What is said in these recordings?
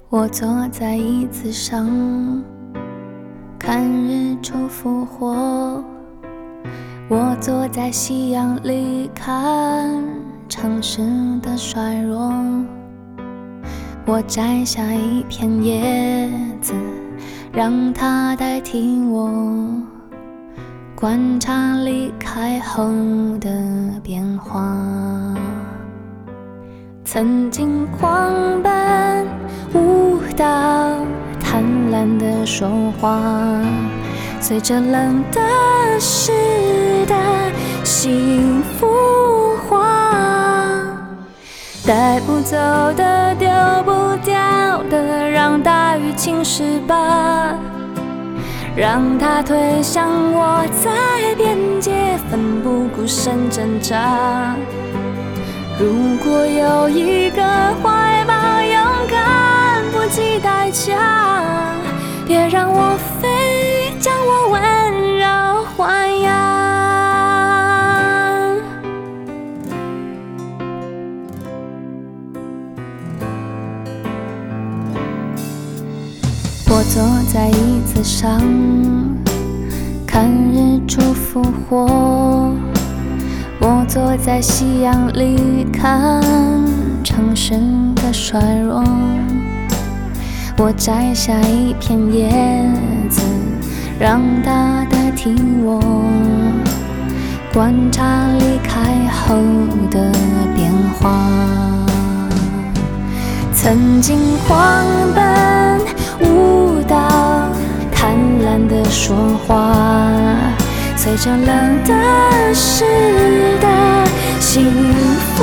我坐在椅子上，看日出复活。我坐在夕阳里，看城市的衰弱。我摘下一片叶子，让它代替我，观察离开后的变化。曾经狂奔舞蹈，贪婪的说话，随着冷的湿的幸福化，带不走的丢不掉的，让大雨侵蚀吧，让它推向我，在边界奋不顾身挣扎。如果有一个怀抱，勇敢不计代价，别让我飞，将我温柔豢养。我坐在椅子上，看日出复活。我坐在夕阳里，看城市的衰弱。我摘下一片叶子，让它代替我，观察离开后的变化。曾经狂奔舞蹈，贪婪的说话，随着冷的湿的幸福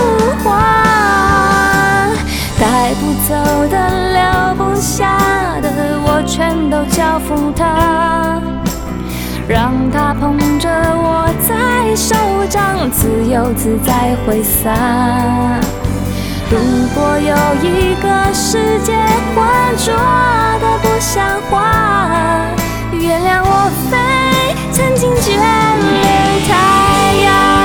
化，带不走的留不下的，我全都交付他，让他捧着我在手掌，自由自在挥洒。如果有一个世界浑浊的不像话，原谅我飞，曾经眷恋太阳。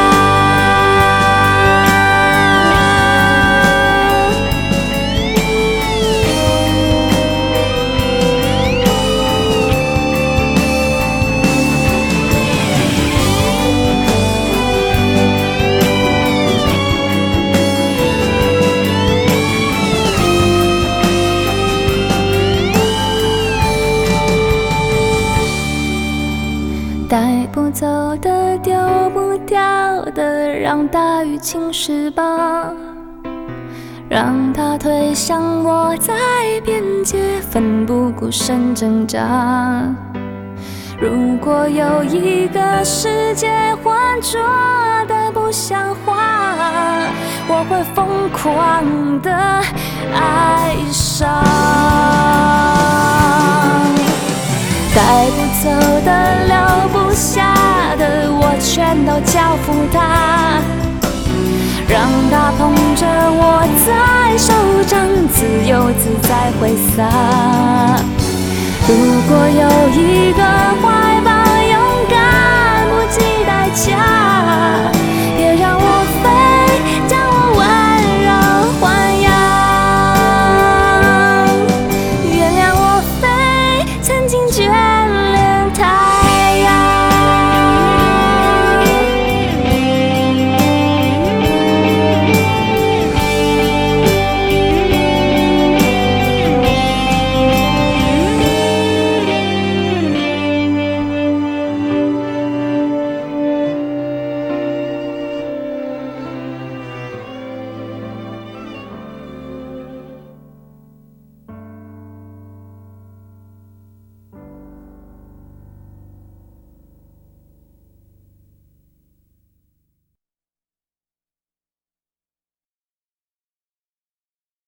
带不走的丢不掉的，让大雨侵蚀吧，让它推向我，在边界奋不顾身挣扎。如果有一个世界浑浊的不像话，我会疯狂的爱上。带不走的留不下的，我全都交付他，让他捧着我在手掌，自由自在挥洒。如果有一个